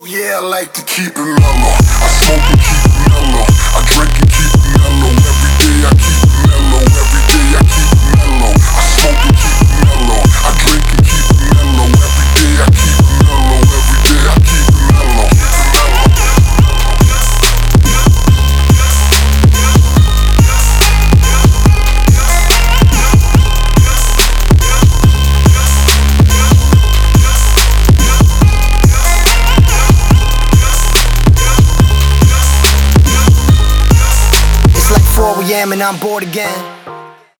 Yeah, I like to keep it mellow. I smoke and keep it mellow. I drink and keep it mellow. Every day I keep it mellow. Every day I keep it mellow. I smoke and keep it mellow. I drink and keep it mellow. Every day I keep it mellow. Every day I keep it mellow. It's like 4 AM and I'm bored again.